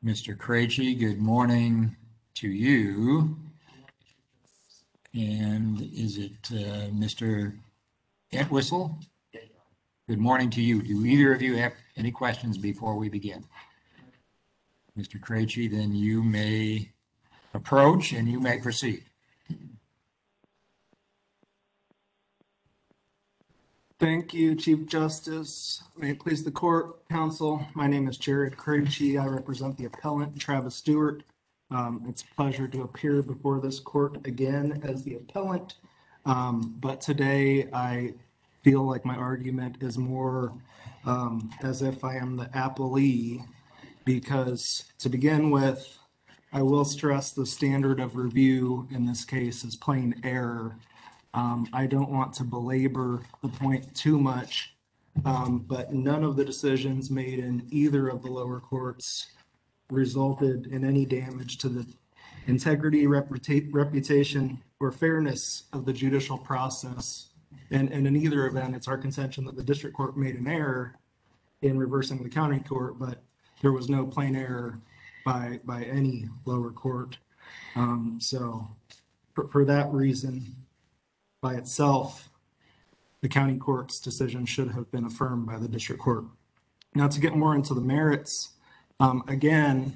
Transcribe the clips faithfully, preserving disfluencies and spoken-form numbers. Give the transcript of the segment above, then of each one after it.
Mister Krejci, good morning to you. And is it uh, Mister Entwistle? Good morning to you. Do either of you have any questions before we begin? Mister Krejci, then you may approach and you may proceed. Thank you, Chief Justice. May it please the court, counsel. My name is Jared Krejci. I represent the appellant, Travis Stewart. Um, it's a pleasure to appear before this court again as the appellant. Um, but today I feel like my argument is more um, as if I am the appellee, because to begin with, I will stress the standard of review in this case is plain error. Um, I don't want to belabor the point too much, um, but none of the decisions made in either of the lower courts resulted in any damage to the integrity, reputa- reputation, or fairness of the judicial process. And, and in either event, it's our contention that the district court made an error in reversing the county court, but there was no plain error by, by any lower court. Um, so for, for that reason, by itself, the county court's decision should have been affirmed by the district court. Now, to get more into the merits, um, again,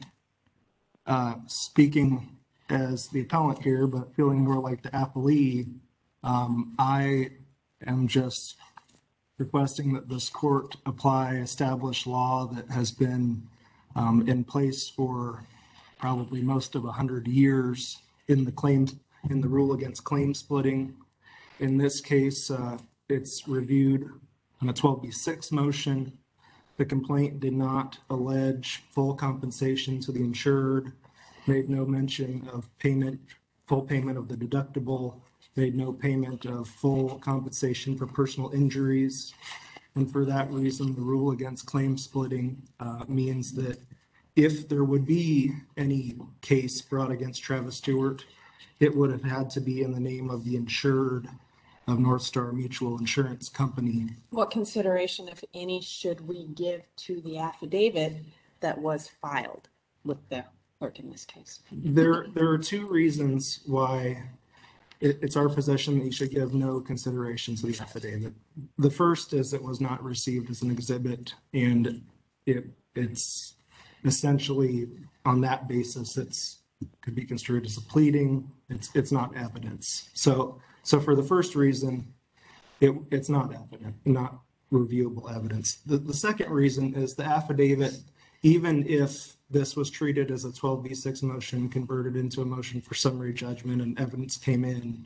uh, speaking as the appellant here, but feeling more like the appellee, um, I am just requesting that this court apply established law that has been um, in place for probably most of a hundred years in the claims, in the rule against claim splitting. In this case, uh, it's reviewed on a twelve B six motion. The complaint did not allege full compensation to the insured, made no mention of payment, full payment of the deductible, made no payment of full compensation for personal injuries. And for that reason, the rule against claim splitting uh, means that if there would be any case brought against Travis Stewart, it would have had to be in the name of the insured of North Star Mutual Insurance Company. What consideration, if any, should we give to the affidavit that was filed with the clerk in this case? There, there are two reasons why it, it's our position that you should give no consideration to the affidavit. The first is it was not received as an exhibit, and it, it's essentially on that basis, it's could be construed as a pleading. It's, it's not evidence. So, so for the first reason, it, it's not evident, not reviewable evidence. The, the second reason is the affidavit, even if this was treated as a twelve B six motion, converted into a motion for summary judgment and evidence came in,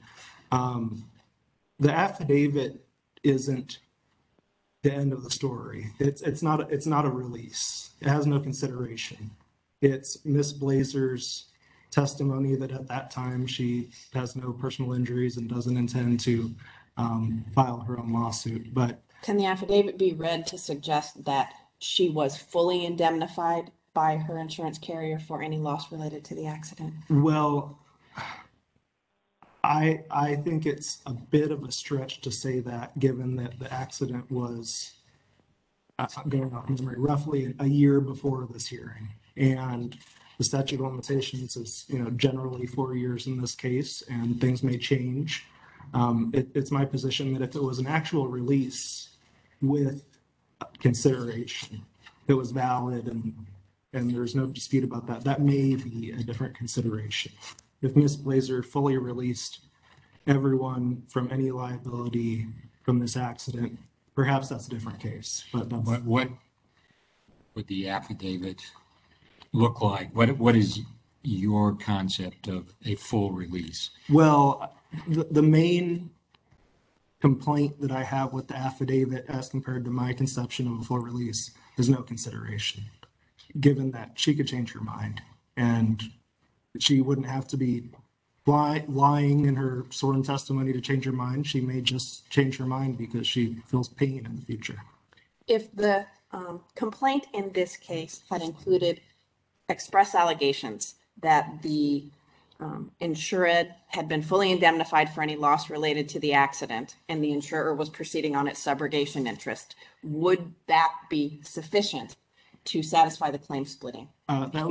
um, the affidavit isn't the end of the story. It's, it's not, it's not a release. It has no consideration. It's Miss Blazer's testimony that at that time she has no personal injuries and doesn't intend to um, file her own lawsuit. But can the affidavit be read to suggest that she was fully indemnified by her insurance carrier for any loss related to the accident? Well, I I think it's a bit of a stretch to say that, given that the accident was uh, going off memory roughly a year before this hearing, and the statute of limitations is, you know, generally four years in this case, and things may change. Um, it, it's my position that if it was an actual release with consideration, it was valid, and and there's no dispute about that, that may be a different consideration. If Miss Blazer fully released everyone from any liability from this accident, perhaps that's a different case. But that's, What, what would the affidavit look like? What, what is your concept of a full release? well, the, the main complaint that I have with the affidavit as compared to my conception of a full release is no consideration, given that she could change her mind and she wouldn't have to be lie, lying in her sworn testimony to change her mind. She may just change her mind because she feels pain in the future. If the um, complaint in this case had included express allegations that the um, insured had been fully indemnified for any loss related to the accident and the insurer was proceeding on its subrogation interest, would that be sufficient to satisfy the claim splitting? Uh, that would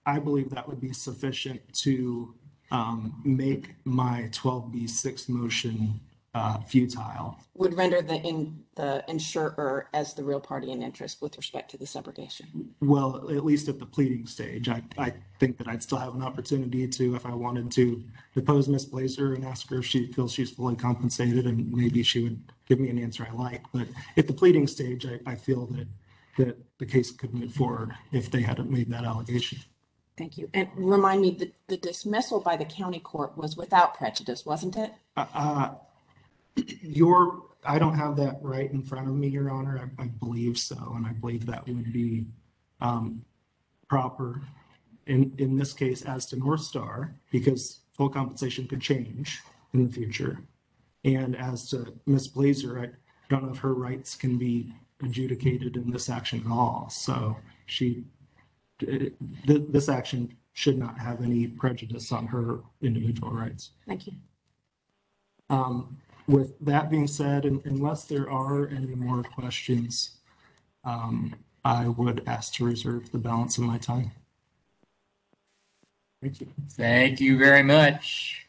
I believe that would be sufficient to um, make my twelve B six motion uh, futile. Would render the in the insurer as the real party in interest with respect to the subrogation. Well, at least at the pleading stage, I, I think that I'd still have an opportunity to, if I wanted to, depose Miz Blazer and ask her if she feels she's fully compensated, and maybe she would give me an answer I like. But at the pleading stage, I, I feel that that the case could move forward if they hadn't made that allegation. Thank you. And remind me, the, the dismissal by the county court was without prejudice, wasn't it? Uh, uh, your, I don't have that right in front of me, Your Honor. I, I believe so, and I believe that would be um, proper in, in this case as to North Star, because full compensation could change in the future. And as to Miz Blazer, I don't know if her rights can be adjudicated in this action at all. So she, th- this action should not have any prejudice on her individual rights. Thank you. Um, with that being said, and unless there are any more questions, um, I would ask to reserve the balance of my time. Thank you. Thank you very much.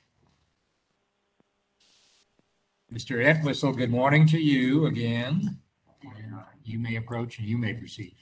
Mister Entwistle, good morning to you again. And, uh, You may approach and you may proceed.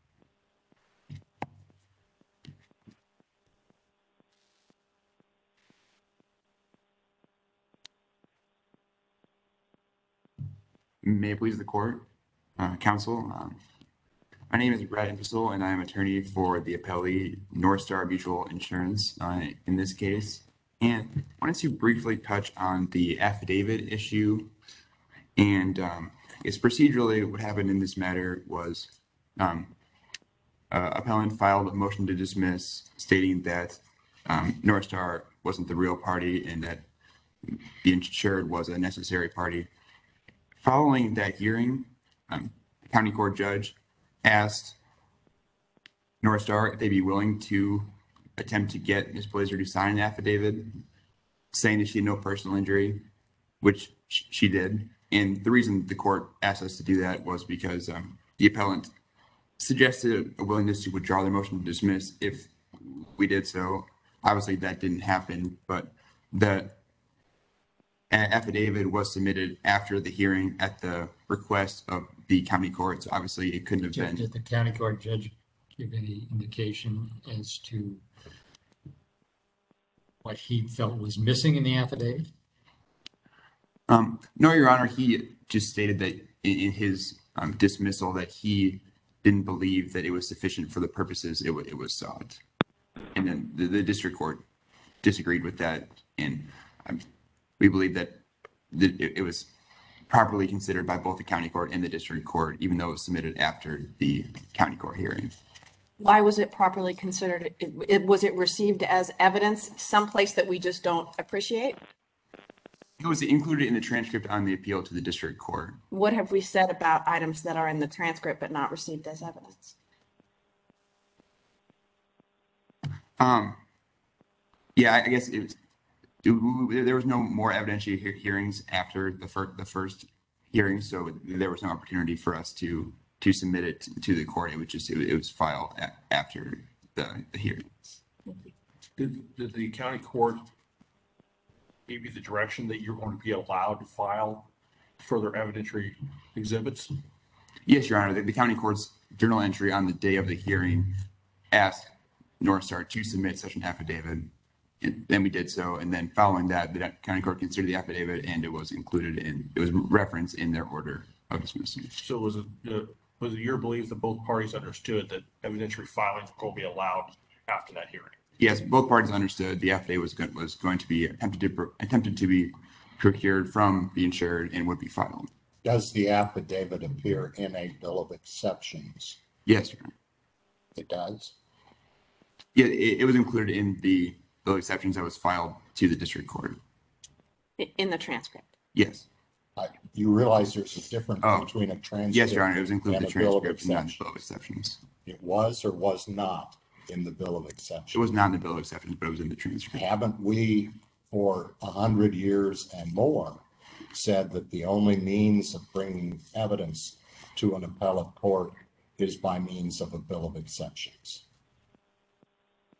May it please the court, uh, counsel. Um, my name is Brad Entwistle, and I am attorney for the appellee North Star Mutual Insurance uh, in this case. And I wanted to briefly touch on the affidavit issue. And um, it's procedurally what happened in this matter was um, uh, appellant filed a motion to dismiss stating that um, North Star wasn't the real party and that the insured was a necessary party. Following that hearing, um, the county court judge asked North Star if they'd be willing to attempt to get Miz Blazer to sign an affidavit saying that she had no personal injury, which sh- she did. And the reason the court asked us to do that was because um, the appellant suggested a willingness to withdraw their motion to dismiss if we did so. Obviously, that didn't happen, but the affidavit was submitted after the hearing at the request of the county court. So obviously, it couldn't have been. Did the county court judge give any indication as to what he felt was missing in the affidavit? Um, no, Your Honor, he just stated that in, in his um, dismissal that he didn't believe that it was sufficient for the purposes it, w- it was sought. And then the, the district court disagreed with that. And um, we believe that the, it, it was properly considered by both the county court and the district court, even though it was submitted after the county court hearing. Why was it properly considered? It, it, was it received as evidence someplace that we just don't appreciate? It was included in the transcript on the appeal to the district court. What have we said about items that are in the transcript but not received as evidence? Um, yeah, I, I guess it was, it, there was no more evidentiary he- hearings after the first the first hearing, so there was no opportunity for us to to submit it to, to the court. It was just it, it was filed a, after the, the hearings. Did, did the county court give you the direction that you're going to be allowed to file further evidentiary exhibits? Yes, Your Honor. The, the county court's journal entry on the day of the hearing asked North Star to submit such an affidavit. And then we did so, and then following that, the county court considered the affidavit, and it was included in, it was referenced in their order of dismissal. So was it, uh, was it your belief that both parties understood that evidentiary filings were going to be allowed after that hearing? Yes, both parties understood the affidavit was going, was going to be attempted to, pro- attempted to be procured from the insured and would be filed. Does the affidavit appear in a bill of exceptions? Yes, Your Honor. It does. Yeah, it, it was included in the bill of exceptions that was filed to the district court. I- In the transcript? Yes. I- You realize there's a difference Oh, between a transcript. Yes, Your Honor. It was included in and the a bill of transcript and not in the exceptions. bill of exceptions. It was or was not in the bill of exceptions. It was not in the bill of exceptions, but it was in the transcript. Haven't we, for a hundred years and more, said that the only means of bringing evidence to an appellate court is by means of a bill of exceptions?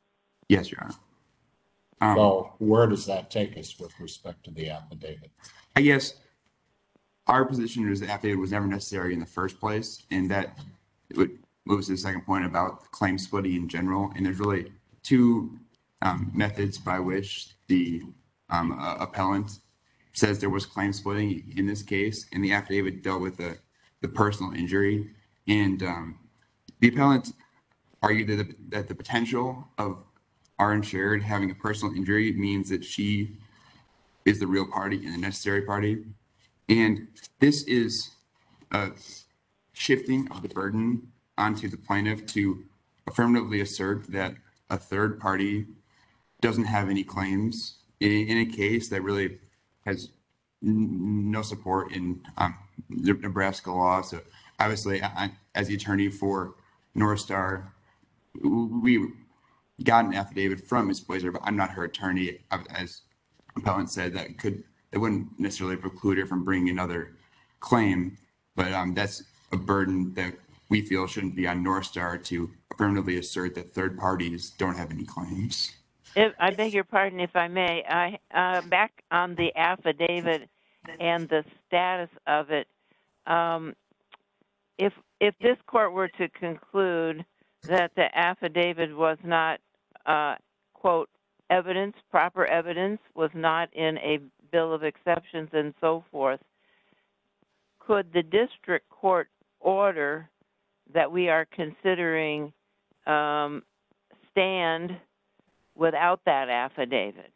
Yes, Your Honor. Um, So where does that take us with respect to the affidavit? I guess our position is the affidavit was never necessary in the first place, and that it would moves to the second point about claim splitting in general. And there's really two um, methods by which the um, uh, appellant says there was claim splitting in this case, and the affidavit dealt with the, the personal injury. And um, the appellant argued that the, that the potential of our insured having a personal injury means that she is the real party and the necessary party. And this is a shifting of the burden onto the plaintiff to affirmatively assert that a third party doesn't have any claims in, in a case that really has n- no support in um, Nebraska law. So obviously, I, as the attorney for North Star, we got an affidavit from Miz Blazer, but I'm not her attorney. As appellant said, that could that wouldn't necessarily preclude her from bringing another claim, but um, that's a burden that we feel shouldn't be on North Star to affirmatively assert that third parties don't have any claims. If, I beg your pardon, if I may. I uh, back on the affidavit and the status of it. Um, if if this court were to conclude that the affidavit was not, uh, quote, evidence, proper evidence, was not in a bill of exceptions and so forth, could the district court order that we are considering um, stand without that affidavit?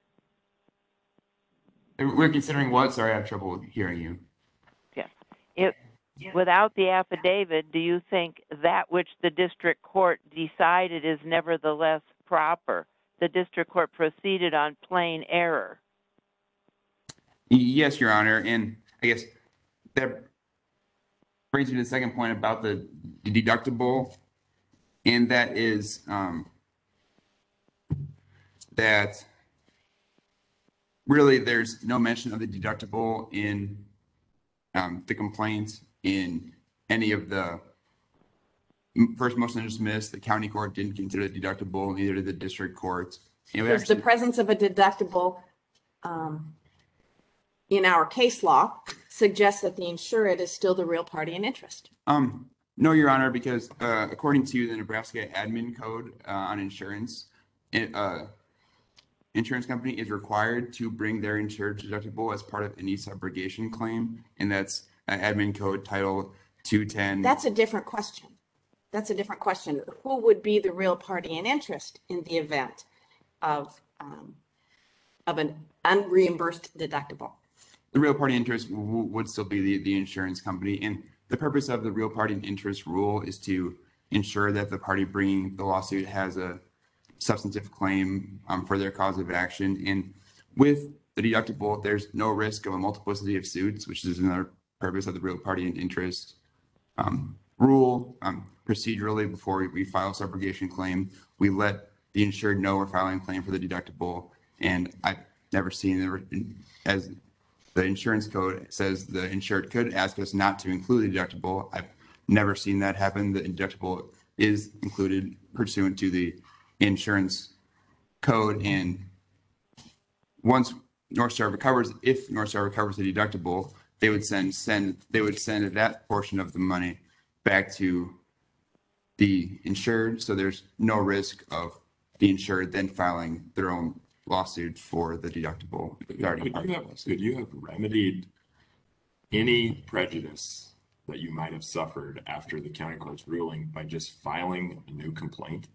We're considering what? Sorry, I have trouble hearing you. Yeah. If, without the affidavit, do you think that which the district court decided is nevertheless proper? The district court proceeded on plain error. Yes, Your Honor. And I guess that brings me to the second point about the deductible. And that is um, that really there's no mention of the deductible in um, the complaint in any of the first motion to dismiss. The county court didn't consider the deductible, neither did the district court. And it Does actually, the presence of a deductible um, in our case law suggest that the insured is still the real party in interest? um, no, Your Honor, because uh, according to the Nebraska Admin Code uh, on insurance, it, uh, insurance company is required to bring their insured deductible as part of any subrogation claim, and that's uh, Admin Code Title two ten. That's a different question. That's a different question. Who would be the real party in interest in the event of um, of an unreimbursed deductible? The real party interest w- would still be the, the insurance company. And the purpose of the real party interest rule is to ensure that the party bringing the lawsuit has a substantive claim um, for their cause of action. And with the deductible, there's no risk of a multiplicity of suits, which is another purpose of the real party and interest um, rule. Um, procedurally, before we, we file a subrogation claim, we let the insured know we're filing a claim for the deductible. And I've never seen the, as the insurance code says, the insured could ask us not to include the deductible. I've never seen that happen. The deductible is included pursuant to the insurance code. And once North Star recovers, if North Star recovers the deductible, they would send send they would send that portion of the money back to the insured. So there's no risk of the insured then filing their own lawsuit for the deductible. Could you have, could you have remedied any prejudice that you might have suffered after the county court's ruling by just filing a new complaint?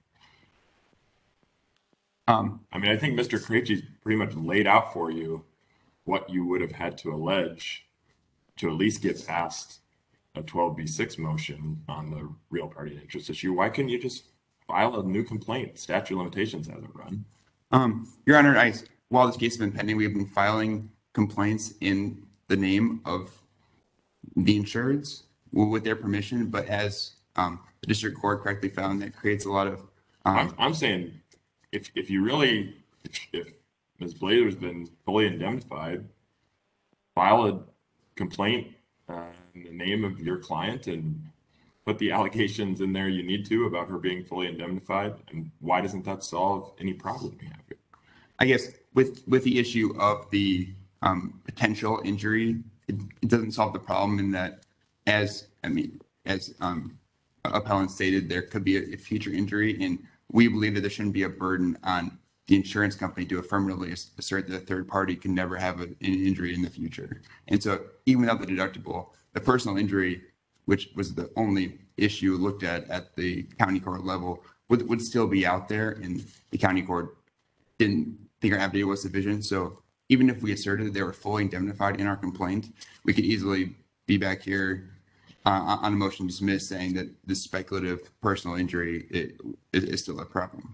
Um, I mean, I think Mister Krejci's pretty much laid out for you what you would have had to allege to at least get past a twelve B six motion on the real party interest issue. Why couldn't you just file a new complaint? Statute of limitations hasn't run. Um, Your Honor, I, while this case has been pending, we've been filing complaints in the name of the insureds with their permission, but as um, the district court correctly found, that creates a lot of. Um, I'm, I'm saying if if you really, if, if Miz Blazer's been fully indemnified, file a complaint uh, in the name of your client and put the allegations in there you need to about her being fully indemnified? And why doesn't that solve any problem we have here? I guess with, with the issue of the um, potential injury, it, it doesn't solve the problem in that, as, I mean, as um, appellant stated, there could be a, a future injury, and we believe that there shouldn't be a burden on the insurance company to affirmatively assert that a third party can never have a, an injury in the future. And so even without the deductible, the personal injury, which was the only issue looked at at the county court level, would, would still be out there, and the county court didn't think our affidavit was sufficient. So even if we asserted that they were fully indemnified in our complaint, we could easily be back here uh, on a motion to dismiss saying that this speculative personal injury it, it is still a problem.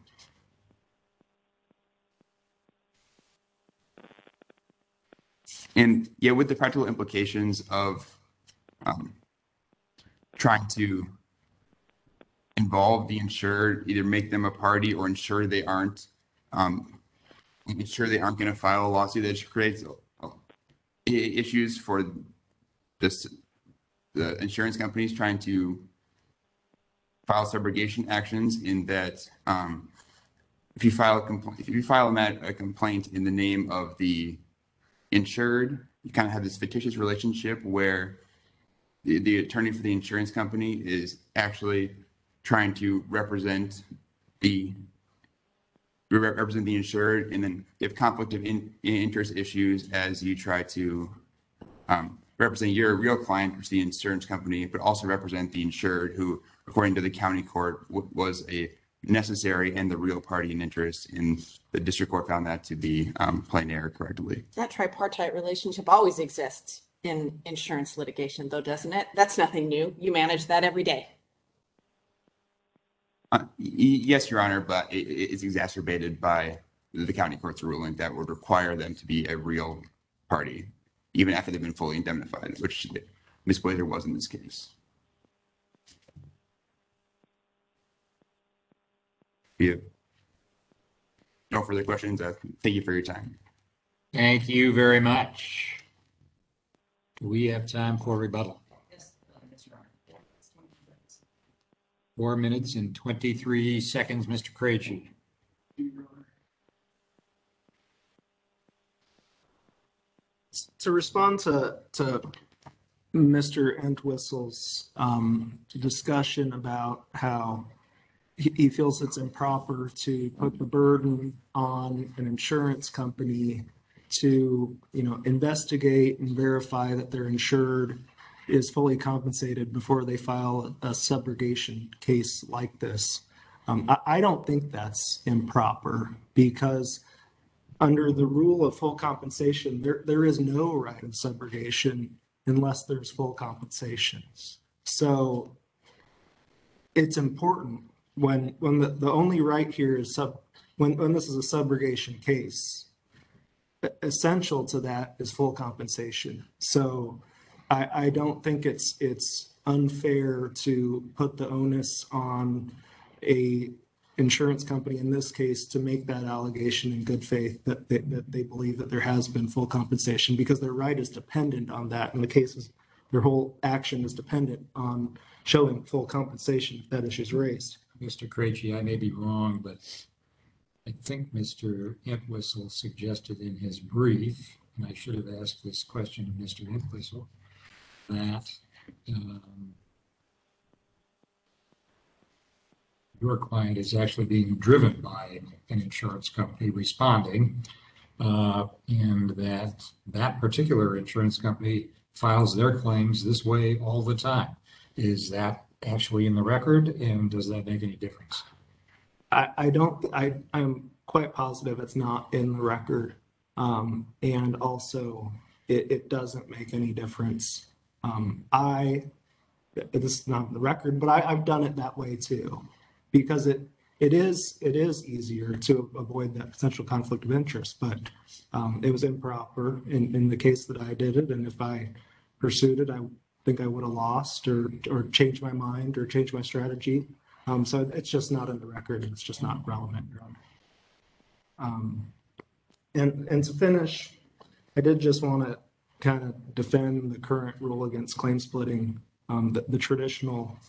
And yeah, with the practical implications of um, trying to involve the insured, either make them a party or ensure they aren't, um, ensure they aren't going to file a lawsuit that creates uh, issues for this, the insurance companies trying to file subrogation actions. In that, um, if you file a complaint, if you file a, mat- a complaint in the name of the insured, you kind of have this fictitious relationship where the, the attorney for the insurance company is actually trying to represent the represent the insured, and then you have conflict of in, interest issues as you try to um, represent your real client, which is the insurance company, but also represent the insured, who, according to the county court, w- was a necessary and the real party in interest. And the district court found that to be um, plain error correctly. That tripartite relationship always exists in insurance litigation, though, doesn't it? That's nothing new. You manage that every day. Uh, y- yes, Your Honor, but it, it's exacerbated by the county court's ruling that would require them to be a real party, even after they've been fully indemnified, which Miz Blazer was in this case. Yeah. No further questions. Uh, thank you for your time. Thank you very much. Do we have time for rebuttal? Four minutes and twenty-three seconds, Mister Krejci. To respond to, to Mister Entwistle's um, discussion about how he, he feels it's improper to put the burden on an insurance company to, you know, investigate and verify that their insured is fully compensated before they file a subrogation case like this. Um, I, I don't think that's improper, because under the rule of full compensation, there, there is no right of subrogation unless there's full compensation. So it's important when, when the, the only right here is sub, when, when this is a subrogation case, essential to that is full compensation. So I, I don't think it's, it's unfair to put the onus on a insurance company in this case to make that allegation in good faith that they, that they believe that there has been full compensation, because their right is dependent on that. In the cases, their whole action is dependent on showing full compensation if that issue is raised. Mister Krejci, I may be wrong, but I think Mister Entwistle suggested in his brief, and I should have asked this question of Mister Entwistle, that um, your client is actually being driven by an insurance company responding, uh, and that that particular insurance company files their claims this way all the time. Is that actually in the record, and does that make any difference? I, I don't, I, I'm quite positive it's not in the record. Um, and also it, it doesn't make any difference. Um, I, this is not in the record, but I, I've done it that way too, because it, it is, it is easier to avoid that potential conflict of interest, but, um, it was improper in, in the case that I did it. And if I pursued it, I think I would have lost or, or changed my mind or changed my strategy. Um, so it's just not in the record. It's just not relevant. Um, and, and to finish, I did just want to kind of defend the current rule against claim splitting. Um, the, the traditional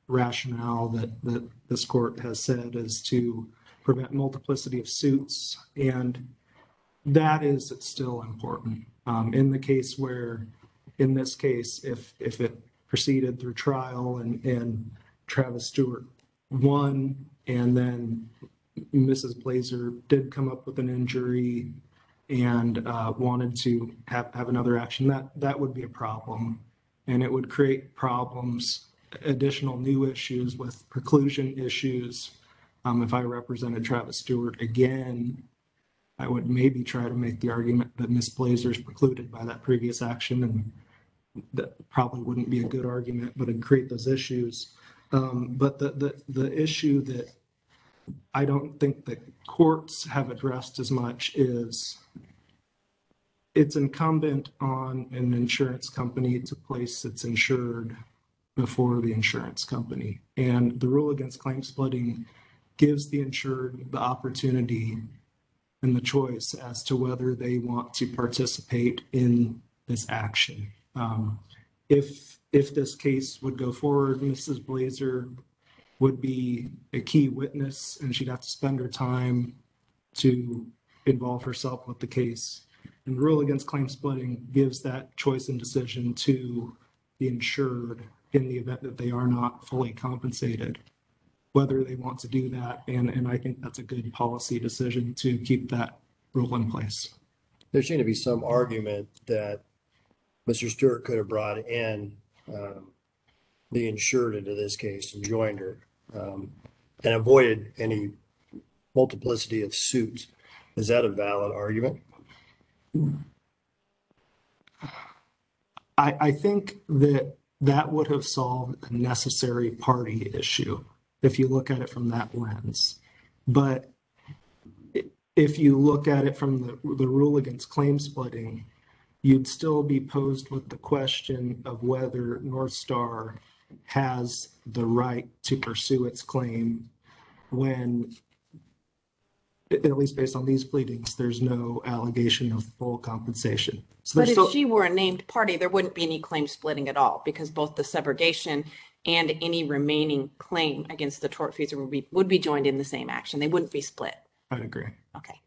rationale that, that this court has said is to prevent multiplicity of suits. And that is still important. Um, in the case where, in this case, if, if it proceeded through trial and, and Travis Stewart won, and then Missus Blazer did come up with an injury and uh, wanted to have, have another action, that, that would be a problem. And it would create problems, additional new issues with preclusion issues. Um, if I represented Travis Stewart again, I would maybe try to make the argument that Miz Blazer is precluded by that previous action, and that probably wouldn't be a good argument, but it'd create those issues. Um, but the, the, the issue that I don't think the courts have addressed as much is it's incumbent on an insurance company to place its insured before the insurance company. And the rule against claim splitting gives the insured the opportunity and the choice as to whether they want to participate in this action. Um, if, if this case would go forward, Missus Blazer would be a key witness, and she'd have to spend her time to involve herself with the case. And the rule against claim splitting gives that choice and decision to the insured in the event that they are not fully compensated, whether they want to do that. And, and I think that's a good policy decision to keep that rule in place. There seemed to be some argument that Mister Stewart could have brought in um, the insured into this case and joined her um, and avoided any multiplicity of suits. Is that a valid argument? I, I think that that would have solved a necessary party issue if you look at it from that lens. But if you look at it from the, the rule against claim splitting, you'd still be posed with the question of whether North Star has the right to pursue its claim when, at least based on these pleadings, there's no allegation of full compensation. So But there's if still, she were a named party, there wouldn't be any claim splitting at all, because both the subrogation and any remaining claim against the tortfeasor would be, would be joined in the same action. They wouldn't be split. I'd agree. Okay.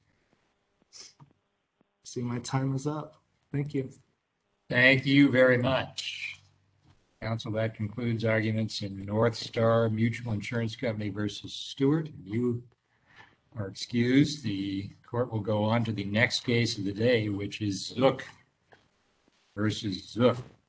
See, my time is up. Thank you. Thank you very much. Council, that concludes arguments in North Star Mutual Insurance Company versus Stewart. You are excused. The court will go on to the next case of the day, which is Zook versus Zook.